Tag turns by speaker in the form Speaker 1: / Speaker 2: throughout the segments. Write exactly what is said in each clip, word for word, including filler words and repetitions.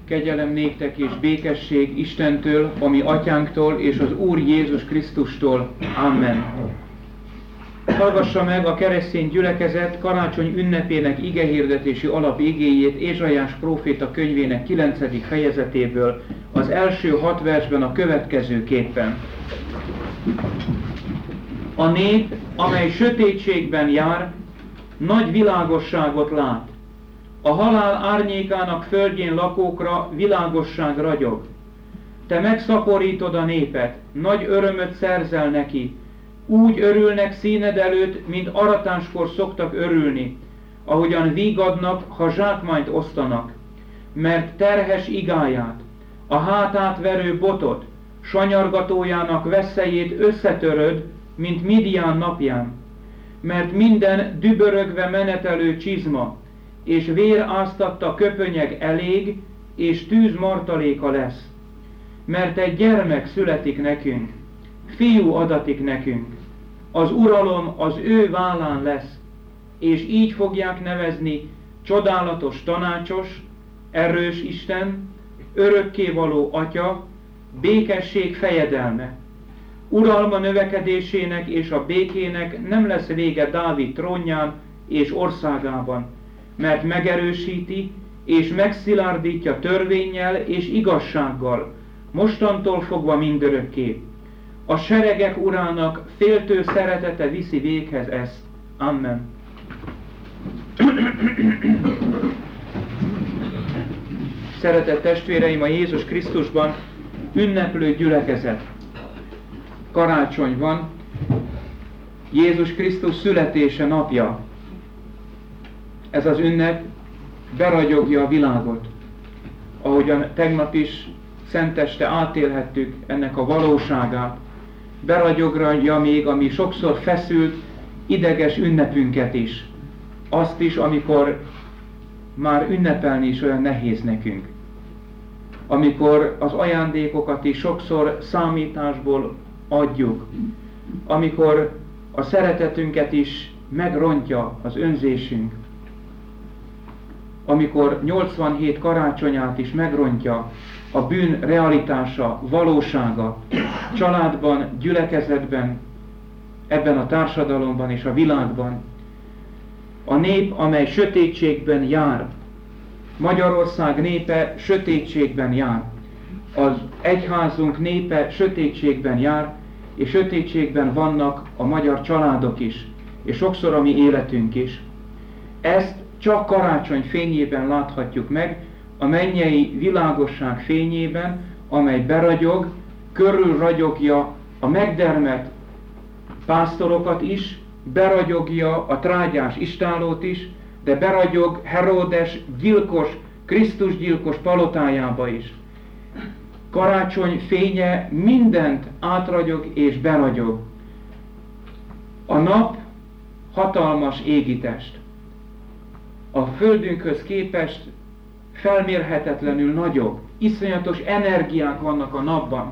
Speaker 1: Kegyelem néktek és békesség Istentől, a mi atyánktól és az Úr Jézus Krisztustól. Amen. Hallgassa meg a keresztény gyülekezet karácsony ünnepének igehirdetési alapigéjét Ézsaiás próféta könyvének kilencedik fejezetéből, az első hat versben a következőképpen. A nép, amely sötétségben jár, nagy világosságot lát. A halál árnyékának földjén lakókra világosság ragyog. Te megszaporítod a népet, nagy örömöt szerzel neki. Úgy örülnek színed előtt, mint aratáskor szoktak örülni, ahogyan vígadnak, ha zsákmányt osztanak. Mert terhes igáját, a hátát verő botot, sanyargatójának veszélyét összetöröd, mint Midian napján. Mert minden dübörögve menetelő csizma, és vér áztatta köpönyeg elég, és tűz martaléka lesz. Mert egy gyermek születik nekünk, fiú adatik nekünk, az uralom az ő vállán lesz, és így fogják nevezni csodálatos tanácsos, erős Isten, örökkévaló Atya, békesség fejedelme. Uralma növekedésének és a békének nem lesz vége Dávid trónján és országában, mert megerősíti és megszilárdítja törvénnyel és igazsággal, mostantól fogva mindörökké. A seregek urának féltő szeretete viszi véghez ezt. Amen. Szeretett testvéreim, a Jézus Krisztusban ünneplő gyülekezet. Karácsony van, Jézus Krisztus születése napja. Ez az ünnep beragyogja a világot. Ahogyan tegnap is szenteste átélhettük ennek a valóságát, beragyogja még a mi sokszor feszült, ideges ünnepünket is. Azt is, amikor már ünnepelni is olyan nehéz nekünk. Amikor az ajándékokat is sokszor számításból adjuk. Amikor a szeretetünket is megrontja az önzésünk. Amikor nyolcvanhét karácsonyát is megrontja a bűn realitása, valósága, családban, gyülekezetben, ebben a társadalomban és a világban. A nép, amely sötétségben jár, Magyarország népe sötétségben jár, az egyházunk népe sötétségben jár, és sötétségben vannak a magyar családok is, és sokszor a mi életünk is. Ezt csak karácsony fényében láthatjuk meg, a mennyei világosság fényében, amely beragyog, körülragyogja a megdermet pásztorokat is, beragyogja a trágyás istállót is, de beragyog Heródes gyilkos, Krisztus gyilkos palotájába is. Karácsony fénye mindent átragyog és beragyog. A nap hatalmas égitest. A földünkhöz képest felmérhetetlenül nagyobb, iszonyatos energiák vannak a napban.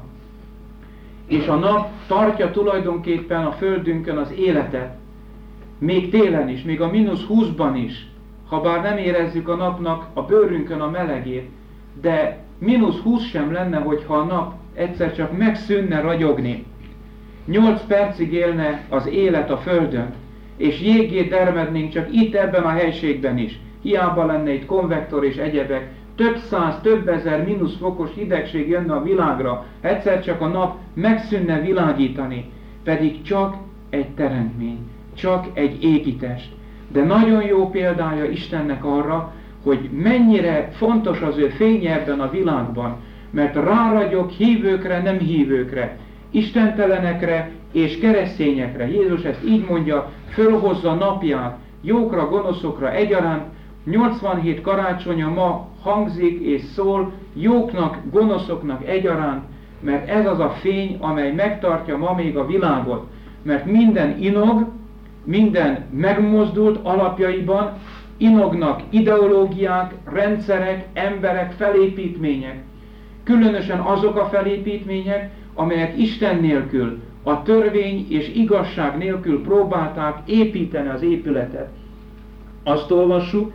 Speaker 1: És a nap tartja tulajdonképpen a földünkön az életet, még télen is, még a mínusz húszban is, ha bár nem érezzük a napnak a bőrünkön a melegét, de mínusz húsz sem lenne, hogyha a nap egyszer csak megszűnne ragyogni. Nyolc percig élne az élet a földön, és jéggé dermednénk csak itt ebben a helységben is. Hiába lenne itt konvektor és egyebek, több száz, több ezer mínusz fokos hidegség jönne a világra, egyszer csak a nap megszűnne világítani, pedig csak egy teremtmény, csak egy égitest. De nagyon jó példája Istennek arra, hogy mennyire fontos az ő fénye ebben a világban, mert ráragyog hívőkre, nem hívőkre, istentelenekre és keresztényekre. Jézus ezt így mondja, fölhozza napját, jókra, gonoszokra egyaránt. nyolcvanhét karácsonya ma hangzik és szól, jóknak, gonoszoknak egyaránt, mert ez az a fény, amely megtartja ma még a világot. Mert minden inog, minden megmozdult alapjaiban, inognak ideológiák, rendszerek, emberek, felépítmények. Különösen azok a felépítmények, amelyek Isten nélkül, a törvény és igazság nélkül próbálták építeni az épületet. Azt olvassuk,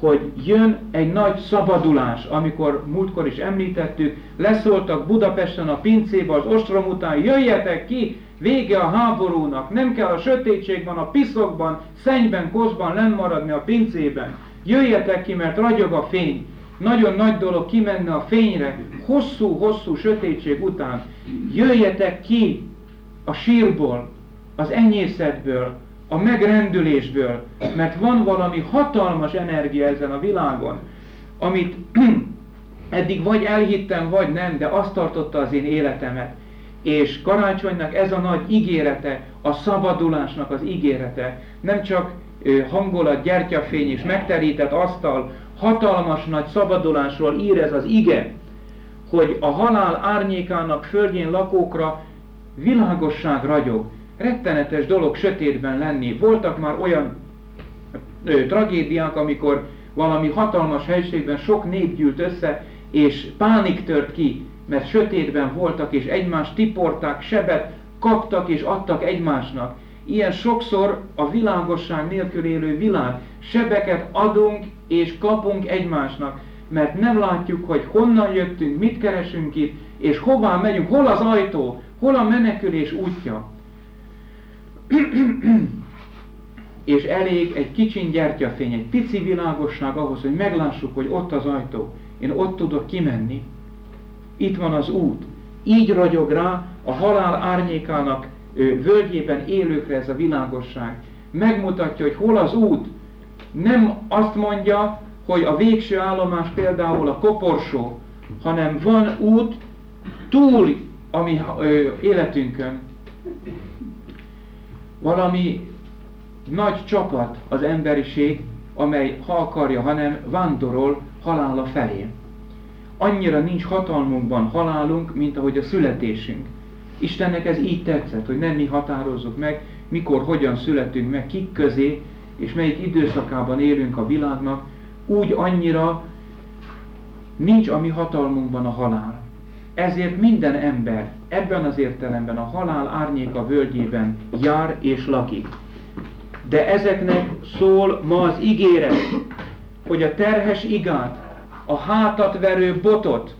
Speaker 1: hogy jön egy nagy szabadulás, amikor múltkor is említettük, leszóltak Budapesten a pincébe az ostrom után, jöjjetek ki, vége a háborúnak, nem kell a sötétségben, a piszokban, szennyben, koszban lenn maradni a pincében. Jöjjetek ki, mert ragyog a fény. Nagyon nagy dolog kimenni a fényre, hosszú-hosszú sötétség után. Jöjjetek ki a sírból, az enyészetből, a megrendülésből, mert van valami hatalmas energia ezen a világon, amit eddig vagy elhittem, vagy nem, de azt tartotta az én életemet. És karácsonynak ez a nagy ígérete, a szabadulásnak az ígérete, nem csak hangolat, gyertyafény és megterített asztal, hatalmas nagy szabadulásról ír ez az ige, hogy a halál árnyékának földjén lakókra világosság ragyog. Rettenetes dolog sötétben lenni. Voltak már olyan ö, tragédiák, amikor valami hatalmas helységben sok nép gyűlt össze, és pánik tört ki, mert sötétben voltak, és egymást tiporták, sebet kaptak és adtak egymásnak. Ilyen sokszor a világosság nélkül élő világ. Sebeket adunk és kapunk egymásnak, mert nem látjuk, hogy honnan jöttünk, mit keresünk itt, és hová megyünk, hol az ajtó, hol a menekülés útja. És elég egy kicsin gyertyafény, egy pici világosság ahhoz, hogy meglássuk, hogy ott az ajtó. Én ott tudok kimenni. Itt van az út. Így ragyog rá a halál árnyékának ö, völgyében élőkre ez a világosság. Megmutatja, hogy hol az út. Nem azt mondja, hogy a végső állomás például a koporsó, hanem van út túl a mi ö, életünkön. Valami nagy csapat az emberiség, amely ha akarja, hanem vándorol halála felé. Annyira nincs hatalmunkban halálunk, mint ahogy a születésünk. Istennek ez így tetszett, hogy nem mi határozzuk meg, mikor, hogyan születünk meg, kik közé, és melyik időszakában élünk a világnak, úgy annyira nincs a mi hatalmunkban a halál. Ezért minden ember ebben az értelemben a halál árnyéka völgyében jár és lakik. De ezeknek szól ma az ígéret, hogy a terhes igát, a hátat verő botot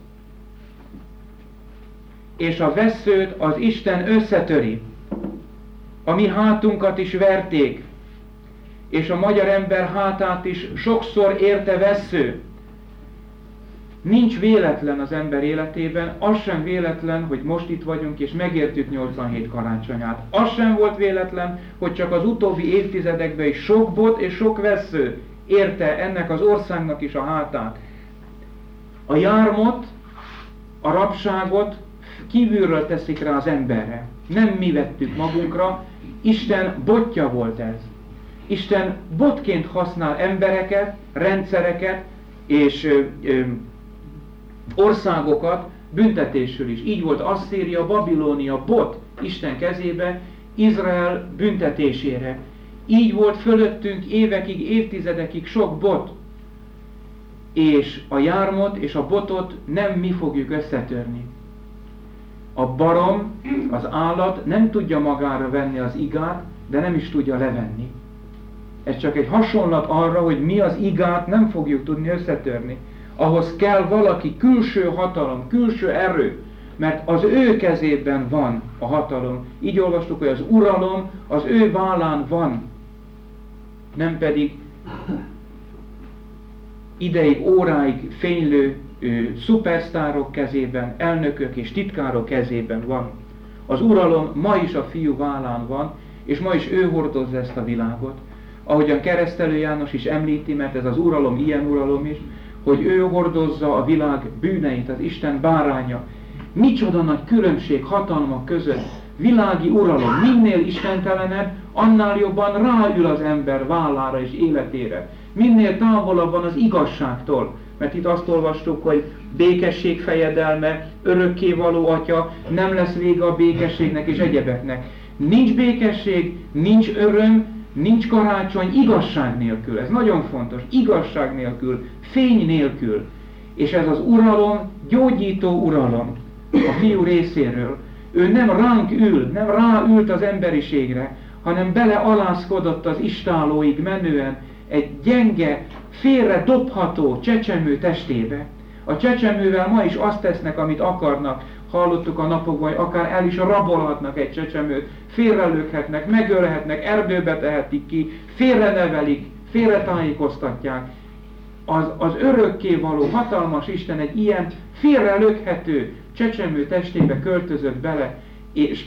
Speaker 1: és a vesszőt az Isten összetöri. A mi hátunkat is verték, és a magyar ember hátát is sokszor érte vessző. Nincs véletlen az ember életében, az sem véletlen, hogy most itt vagyunk és megértük nyolcvanhét karácsonyát. Az sem volt véletlen, hogy csak az utóbbi évtizedekben is sok bot és sok vessző érte ennek az országnak is a hátát. A jármot, a rabságot kívülről teszik rá az emberre. Nem mi vettük magunkra, Isten botja volt ez. Isten botként használ embereket, rendszereket és ö, ö, országokat büntetésül is. Így volt Asszíria, Babilónia bot Isten kezébe Izrael büntetésére. Így volt fölöttünk évekig, évtizedekig sok bot. És a jármot és a botot nem mi fogjuk összetörni. A barom, az állat nem tudja magára venni az igát, de nem is tudja levenni. Ez csak egy hasonlat arra, hogy mi az igát nem fogjuk tudni összetörni. Ahhoz kell valaki, külső hatalom, külső erő, mert az ő kezében van a hatalom. Így olvastuk, hogy az uralom az ő vállán van, nem pedig ideig, óráig fénylő ő, szupersztárok kezében, elnökök és titkárok kezében van. Az uralom ma is a fiú vállán van, és ma is ő hordozza ezt a világot. Ahogyan Keresztelő János is említi, mert ez az uralom ilyen uralom is, hogy ő hordozza a világ bűneit, az Isten báránya. Micsoda nagy különbség hatalmak között. Világi uralom, minél istentelenebb, annál jobban ráül az ember vállára és életére. Minél távolabb van az igazságtól. Mert itt azt olvastuk, hogy békesség fejedelme, örökkévaló atya, nem lesz vége a békességnek és egyebeknek. Nincs békesség, nincs öröm, nincs karácsony igazság nélkül. Ez nagyon fontos. Igazság nélkül, fény nélkül. És ez az uralom, gyógyító uralom a fiú részéről. Ő nem ránk ül, nem ráült az emberiségre, hanem belealázkodott az istálóig menően, egy gyenge, félre dobható csecsemő testébe. A csecsemővel ma is azt tesznek, amit akarnak, hallottuk a napokban, hogy akár el is rabolhatnak egy csecsemőt, félrelőkhetnek, megölhetnek, erdőbe tehetik ki, félrenevelik, félretájékoztatják. Az, az örökkévaló, hatalmas Isten egy ilyen félrelökhető csecsemő testébe költözött bele, és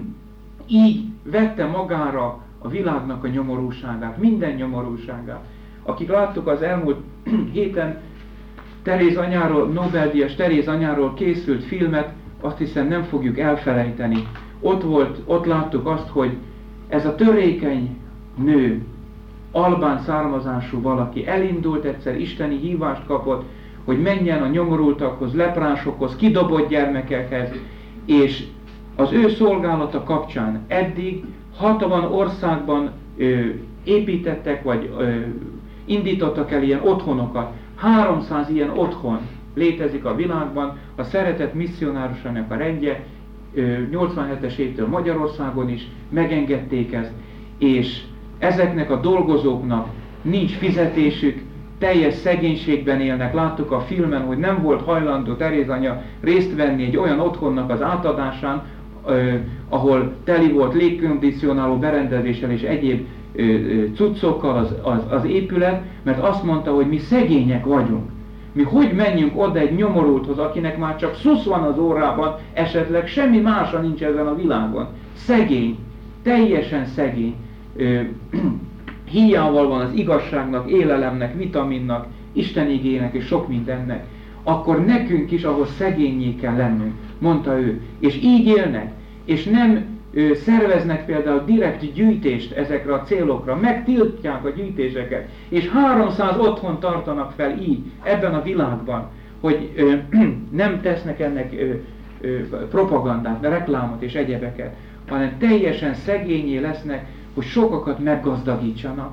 Speaker 1: így vette magára a világnak a nyomorúságát, minden nyomorúságát. Akik láttuk az elmúlt héten Teréz anyáról, Nobel-díjas Teréz anyáról készült filmet, azt hiszem nem fogjuk elfelejteni. Ott volt, ott láttuk azt, hogy ez a törékeny nő, albán származású valaki elindult egyszer, isteni hívást kapott, hogy menjen a nyomorultakhoz, leprásokhoz, kidobott gyermekekhez, és az ő szolgálata kapcsán eddig hatvan országban ö, építettek, vagy ö, indítottak el ilyen otthonokat. háromszáz ilyen otthon létezik a világban, a szeretett misszionárusának a rendje, nyolcvanhetes évtől Magyarországon is megengedték ezt, és ezeknek a dolgozóknak nincs fizetésük, teljes szegénységben élnek. Láttuk a filmen, hogy nem volt hajlandó Teréz anya részt venni egy olyan otthonnak az átadásán, eh, ahol teli volt légkondicionáló berendezéssel és egyéb eh, cuccokkal az, az, az épület, mert azt mondta, hogy mi szegények vagyunk. Mi hogy menjünk oda egy nyomorulthoz, akinek már csak szusz van az orrában, esetleg semmi másra nincs ezen a világon. Szegény, teljesen szegény. Ö, hiányával van az igazságnak, élelemnek, vitaminnak, Isten igének és sok mindennek. Akkor nekünk is ahhoz szegényé kell lennünk, mondta ő. És így élnek, és nem ö, szerveznek például direkt gyűjtést ezekre a célokra, megtiltják a gyűjtéseket, és háromszáz otthon tartanak fel így, ebben a világban, hogy ö, nem tesznek ennek ö, ö, propagandát, reklámot és egyebeket, hanem teljesen szegényé lesznek, hogy sokakat meggazdagítsanak.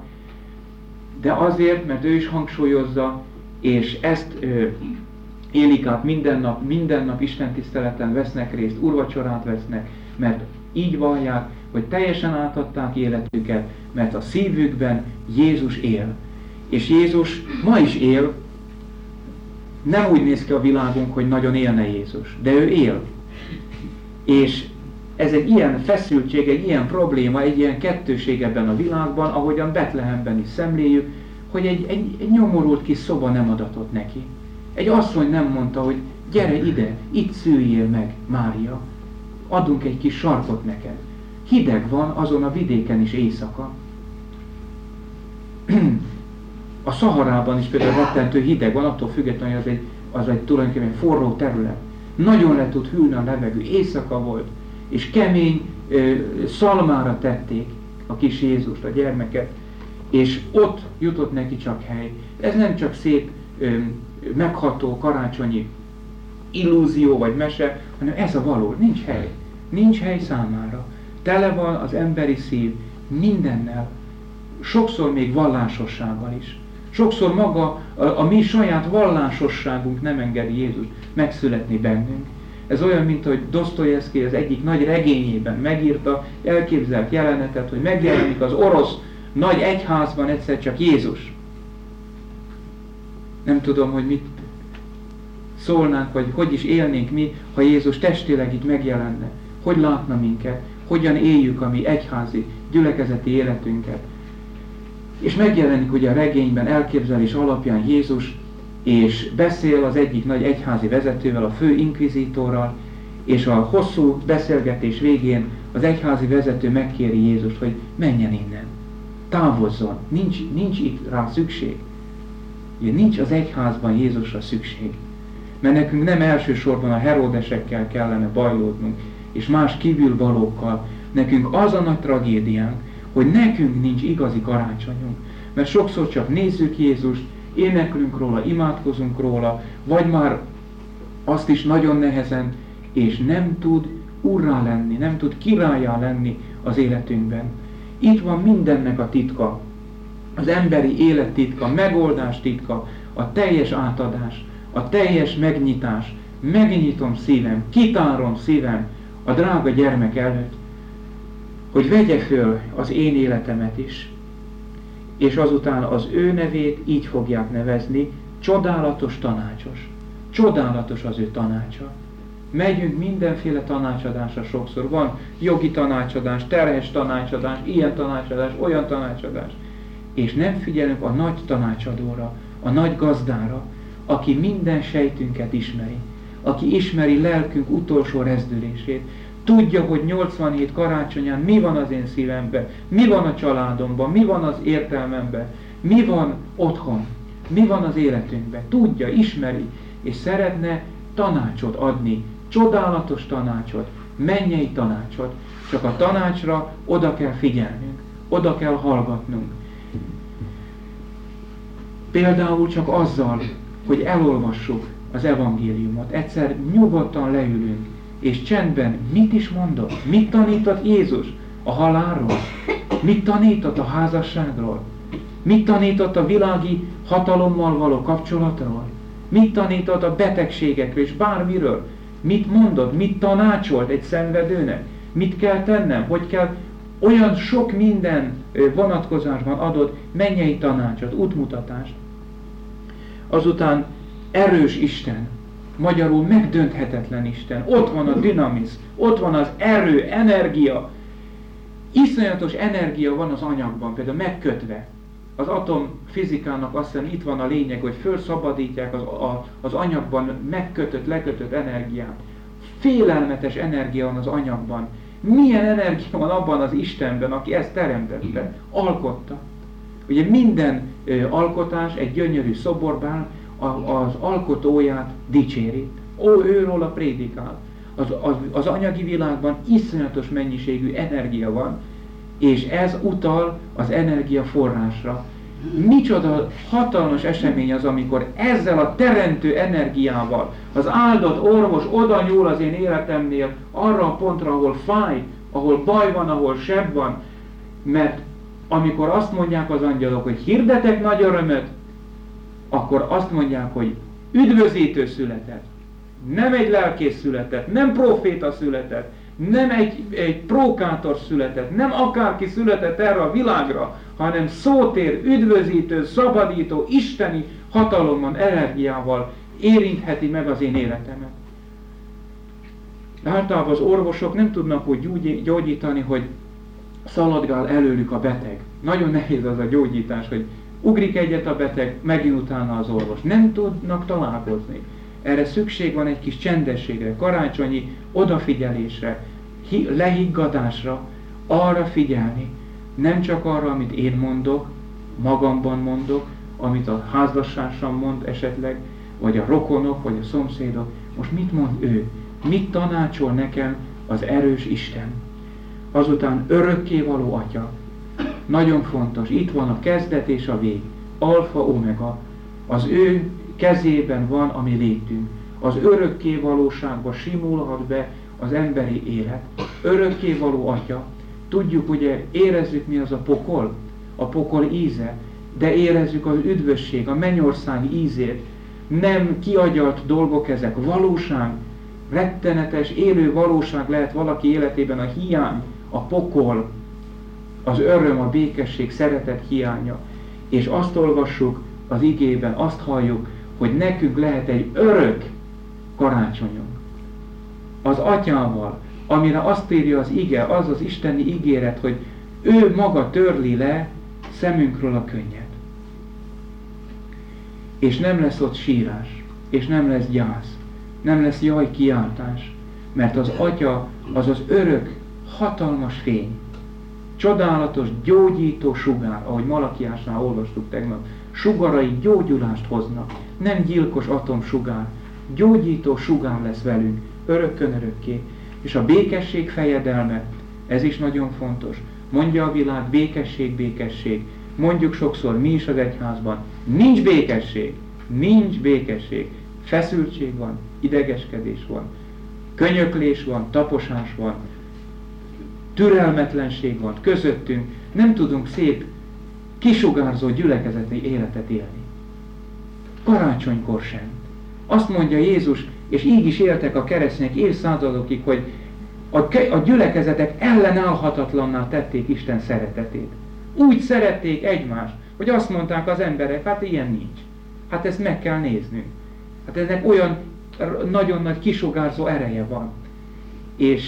Speaker 1: De azért, mert ő is hangsúlyozza, és ezt ö, élik át minden nap, minden nap istentiszteleten vesznek részt, úrvacsorát vesznek, mert így vallják, hogy teljesen átadták életüket, mert a szívükben Jézus él. És Jézus ma is él, nem úgy néz ki a világunk, hogy nagyon élne Jézus, de ő él. És ez egy ilyen feszültség, egy ilyen probléma, egy ilyen kettőség ebben a világban, ahogyan Betlehemben is szemléljük, hogy egy, egy, egy nyomorult kis szoba nem adatott neki. Egy asszony nem mondta, hogy gyere ide, itt szüljél meg, Mária, adunk egy kis sarkot neked. Hideg van azon a vidéken is éjszaka. A Szaharában is például rettentő hideg van, attól függetlenül, hogy az egy, az egy tulajdonképpen forró terület. Nagyon le tud hűlni a levegő, éjszaka volt, és kemény ö, szalmára tették a kis Jézust, a gyermeket, és ott jutott neki csak hely. Ez nem csak szép, ö, megható karácsonyi illúzió vagy mese, hanem ez a való, nincs hely. Nincs hely számára. Tele van az emberi szív mindennel, sokszor még vallásossággal is. Sokszor maga a, a mi saját vallásosságunk nem engedi Jézus megszületni bennünk. Ez olyan, mint hogy Dosztojevszkij az egyik nagy regényében megírta, elképzelt jelenetet, hogy megjelenik az orosz nagy egyházban egyszer csak Jézus. Nem tudom, hogy mit szólnánk, vagy hogy is élnénk mi, ha Jézus testileg itt megjelenne. Hogy látna minket, hogyan éljük a mi egyházi, gyülekezeti életünket. És megjelenik ugye a regényben elképzelés alapján Jézus, és beszél az egyik nagy egyházi vezetővel, a fő inkvizítorral, és a hosszú beszélgetés végén az egyházi vezető megkéri Jézust, hogy menjen innen, távozzon, nincs, nincs itt rá szükség. Ugye nincs az egyházban Jézusra szükség, mert nekünk nem elsősorban a heródesekkel kellene bajlódnunk, és más kívülvalókkal. Nekünk az a nagy tragédiánk, hogy nekünk nincs igazi karácsonyunk, mert sokszor csak nézzük Jézust, éneklünk róla, imádkozunk róla, vagy már azt is nagyon nehezen, és nem tud urrá lenni, nem tud királlyá lenni az életünkben. Itt van mindennek a titka, az emberi élet titka, megoldás titka, a teljes átadás, a teljes megnyitás. Megnyitom szívem, kitárom szívem a drága gyermek előtt, hogy vegye föl az én életemet is. és azután az ő nevét így fogják nevezni, csodálatos tanácsos. Csodálatos az ő tanácsa. Megyünk mindenféle tanácsadásra sokszor. Van jogi tanácsadás, terhes tanácsadás, ilyen tanácsadás, olyan tanácsadás. És nem figyelünk a nagy tanácsadóra, a nagy gazdára, aki minden sejtünket ismeri, aki ismeri lelkünk utolsó rezdülését, tudja, hogy nyolcvanhét karácsonyán mi van az én szívemben, mi van a családomban, mi van az értelmemben, mi van otthon, mi van az életünkben. Tudja, ismeri, és szeretne tanácsot adni, csodálatos tanácsot, mennyei tanácsot. Csak a tanácsra oda kell figyelnünk, oda kell hallgatnunk. Például csak azzal, hogy elolvassuk az evangéliumot, egyszer nyugodtan leülünk, és csendben mit is mondott, mit tanított Jézus a halálról, mit tanított a házasságról, mit tanított a világi hatalommal való kapcsolatról, mit tanított a betegségekről és bármiről, mit mondott, mit tanácsolt egy szenvedőnek, mit kell tennem, hogy kell, olyan sok minden vonatkozásban adott mennyei tanácsot, útmutatást. Azután erős Isten, magyarul megdönthetetlen Isten, ott van a dinamisz, ott van az erő, energia, iszonyatos energia van az anyagban, például megkötve. Az atomfizikának azt hiszem itt van a lényeg, hogy felszabadítják az, a, az anyagban megkötött, lekötött energiát. Félelmetes energia van az anyagban. Milyen energia van abban az Istenben, aki ezt teremtette, alkotta. Ugye minden ö, alkotás egy gyönyörű szoborban a, az alkotóját dicséri. Ó, őróla prédikál. Az, az, az anyagi világban iszonyatos mennyiségű energia van, és ez utal az energia forrásra. Micsoda hatalmas esemény az, amikor ezzel a teremtő energiával az áldott orvos oda nyúl az én életemnél arra a pontra, ahol fáj, ahol baj van, ahol seb van, mert amikor azt mondják az angyalok, hogy hirdetek nagy örömöt, akkor azt mondják, hogy üdvözítő született, nem egy lelkész született, nem proféta született, nem egy, egy prókátor született, nem akárki született erre a világra, hanem szótér, üdvözítő, szabadító, isteni hatalommal, energiával érintheti meg az én életemet. Általában az orvosok nem tudnak úgy gyógyítani, hogy szaladgál előlük a beteg. Nagyon nehéz az a gyógyítás, hogy ugrik egyet a beteg, megint utána az orvos. Nem tudnak találkozni. Erre szükség van egy kis csendességre, karácsonyi odafigyelésre, lehiggadásra, arra figyelni. Nem csak arra, amit én mondok, magamban mondok, amit a házastársam mond esetleg, vagy a rokonok, vagy a szomszédok. Most mit mond ő? Mit tanácsol nekem az erős Isten? Azután örökkévaló Atya. Nagyon fontos, itt van a kezdet és a vég. Alfa, omega. Az ő kezében van a mi létünk. Az örökkévalóságba simulhat be az emberi élet. Örökkévaló Atya. Tudjuk, ugye, érezzük mi az a pokol? A pokol íze. De érezzük az üdvösség, a mennyország ízét. Nem kiagyalt dolgok ezek. Valóság. Rettenetes, élő valóság lehet valaki életében a hiány, a pokol, az öröm, a békesség, szeretet hiánya. És azt olvassuk az igében, azt halljuk, hogy nekünk lehet egy örök karácsonyunk. Az Atyával, amire azt írja az ige, az az isteni ígéret, hogy ő maga törli le szemünkről a könnyet. És nem lesz ott sírás, és nem lesz gyász, nem lesz jaj kiáltás, mert az Atya az az örök, hatalmas fény, csodálatos, gyógyító sugár, ahogy Malakiásnál olvastuk tegnap, sugarai gyógyulást hoznak, nem gyilkos atomsugár, gyógyító sugár lesz velünk, örökkön örökké. És a békesség fejedelme, ez is nagyon fontos. Mondja a világ, békesség, békesség. Mondjuk sokszor mi is az egyházban, nincs békesség, nincs békesség. Feszültség van, idegeskedés van, könyöklés van, taposás van, türelmetlenség van közöttünk, nem tudunk szép, kisugárzó gyülekezeti életet élni. Karácsonykor sem. Azt mondja Jézus, és így is éltek a keresztények évszázadokig, hogy a, a gyülekezetek ellenállhatatlanná tették Isten szeretetét. Úgy szerették egymást, hogy azt mondták az emberek, hát ilyen nincs. Hát ezt meg kell néznünk. Hát ennek olyan nagyon nagy kisugárzó ereje van. És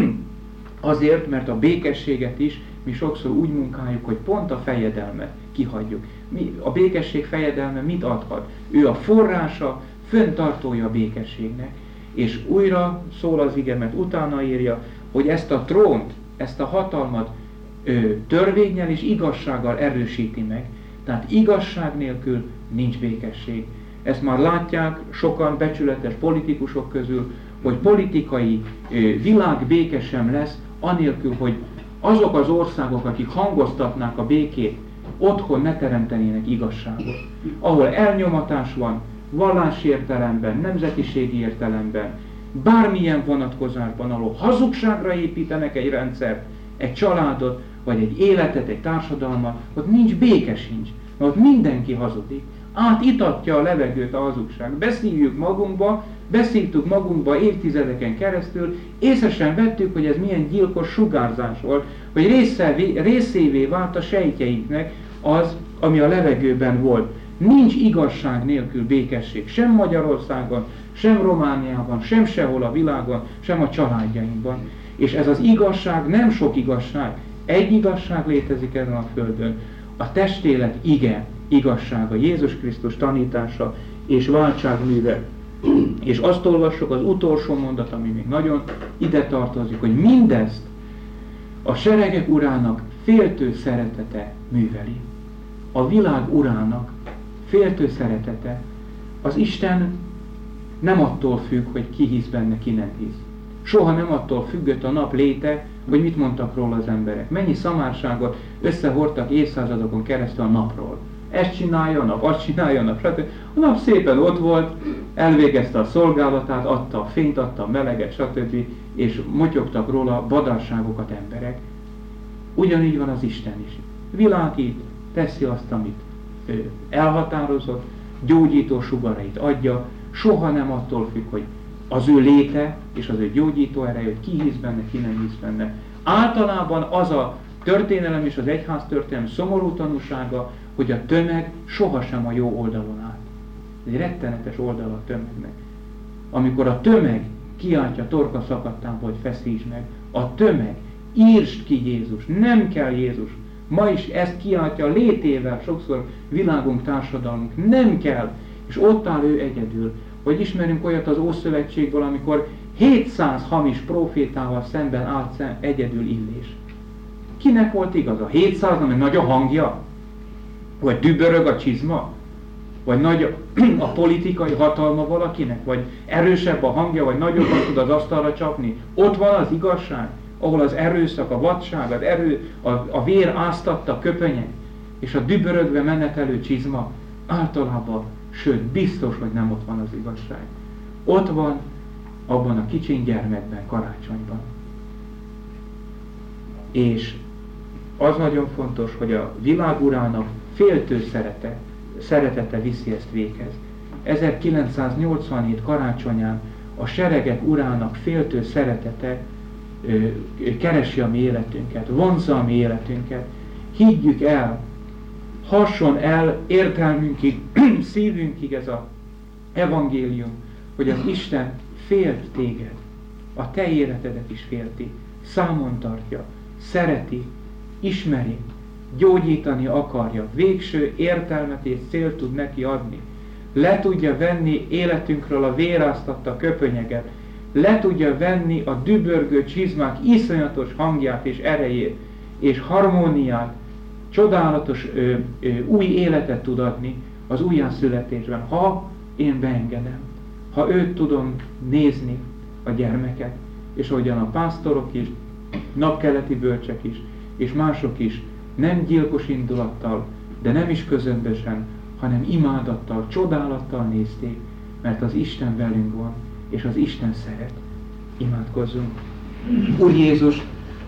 Speaker 1: azért, mert a békességet is mi sokszor úgy munkáljuk, hogy pont a fejedelmet kihagyjuk. Mi, a békesség fejedelme mit adhat? Ő a forrása, fenntartója a békességnek. És újra szól az ige, mert utána írja, hogy ezt a trónt, ezt a hatalmat ő, törvénnyel és igazsággal erősíti meg. Tehát igazság nélkül nincs békesség. Ezt már látják sokan becsületes politikusok közül, hogy politikai ö, világ béke sem lesz, anélkül, hogy azok az országok, akik hangoztatnák a békét, otthon ne teremtenének igazságot. Ahol elnyomatás van, vallási értelemben, nemzetiségi értelemben, bármilyen vonatkozásban, ahol hazugságra építenek egy rendszert, egy családot, vagy egy életet, egy társadalmat, ott nincs béke sincs, mert ott mindenki hazudik. Átitatja a levegőt a hazugság. Beszívjuk magunkba, beszívtuk magunkba évtizedeken keresztül, észre sem vettük, hogy ez milyen gyilkos sugárzás volt, hogy részévé, részévé vált a sejtjeinknek az, ami a levegőben volt. Nincs igazság nélkül békesség, sem Magyarországon, sem Romániában, sem sehol a világon, sem a családjainkban. És ez az igazság nem sok igazság. Egy igazság létezik ezen a földön. A testélet ige, igazsága, Jézus Krisztus tanítása és váltságműve. És azt olvassuk, az utolsó mondat, ami még nagyon ide tartozik, hogy mindezt a seregek urának féltő szeretete műveli. A világ urának féltő szeretete. Az Isten nem attól függ, hogy ki hisz benne, ki nem hisz. Soha nem attól függött a nap léte, hogy mit mondtak róla az emberek. Mennyi szamárságot összehordtak évszázadokon keresztül a napról. Ezt csinálja a nap, azt csinálja a nap, stb. A nap szépen ott volt, elvégezte a szolgálatát, adta a fényt, adta a meleget, stb. És motyogtak róla badarságokat emberek. Ugyanígy van az Isten is. Világít, teszi azt, amit ő elhatározott, gyógyító sugarait adja, soha nem attól függ, hogy az ő léte és az ő gyógyító ereje, hogy ki hisz benne, ki nem hisz benne. Általában az a történelem és az egyház történelem szomorú tanúsága, hogy a tömeg sohasem a jó oldalon áll. Ez egy rettenetes oldal a tömegnek. Amikor a tömeg kiáltja torka szakadtán, hogy feszítsd meg, a tömeg, írtsd ki Jézus, nem kell Jézus. Ma is ezt kiáltja létével sokszor világunk, társadalmunk, nem kell. És ott áll ő egyedül. Hogy ismerünk olyat az Ószövetségből, amikor hétszáz hamis profétával szemben állt szem, egyedül Illés. Kinek volt igaza? hétszáz, ami nagy a hangja? Vagy dübörög a csizma? Vagy nagy a politikai hatalma valakinek? Vagy erősebb a hangja, vagy nagyobbat tud az asztalra csapni? Ott van az igazság, ahol az erőszak, a vadság, az erő, a, a vér áztatta köpenyek, és a dübörögve menetelő csizma általában, sőt, biztos, hogy nem ott van az igazság. Ott van abban a kicsiny gyermekben, karácsonyban. És az nagyon fontos, hogy a világ urának féltő szerete, szeretete viszi ezt véghez. ezerkilencszáznyolcvanhét karácsonyán a seregek urának féltő szeretete ö, keresi a mi életünket, vonzza a mi életünket. Higgyük el, hasson el értelmünkig, szívünkig ez az evangélium, hogy az Isten félt téged, a te életedet is félti, számon tartja, szereti, ismeri, gyógyítani akarja, végső értelmet és célt tud neki adni. Le tudja venni életünkről a véráztatta köpönyeget, le tudja venni a dübörgő csizmák iszonyatos hangját és erejét, és harmóniát, csodálatos ö, ö, új életet tud adni az újjászületésben, ha én beengedem, ha őt tudom nézni, a gyermeket, és ahogyan a pásztorok is, napkeleti bölcsek is, és mások is nem gyilkos indulattal, de nem is közömbösen, hanem imádattal, csodálattal nézték, mert az Isten velünk van, és az Isten szeret. Imádkozzunk. Úr Jézus,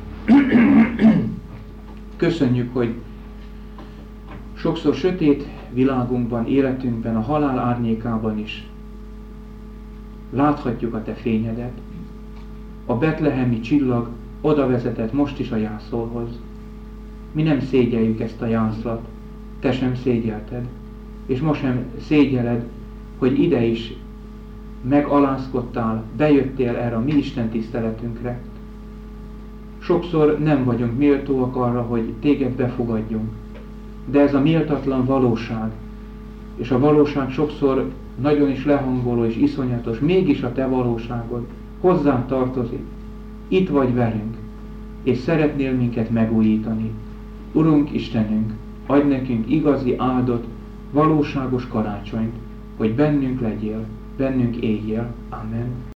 Speaker 1: köszönjük, hogy sokszor sötét világunkban, életünkben, a halál árnyékában is láthatjuk a te fényedet. A betlehemi csillag oda vezetett most is a jászolhoz. Mi nem szégyeljük ezt a jászlat. te sem szégyelted, és most sem szégyeled, hogy ide is megalázkodtál, bejöttél erre a mi Isten tiszteletünkre. Sokszor nem vagyunk méltóak arra, hogy téged befogadjunk, de ez a méltatlan valóság, és a valóság sokszor nagyon is lehangoló és iszonyatos, mégis a te valóságod hozzánk tartozik. Itt vagy velünk, és szeretnél minket megújítani. Urunk Istenünk, adj nekünk igazi, áldott, valóságos karácsonyt, hogy bennünk legyél, bennünk éljél. Amen.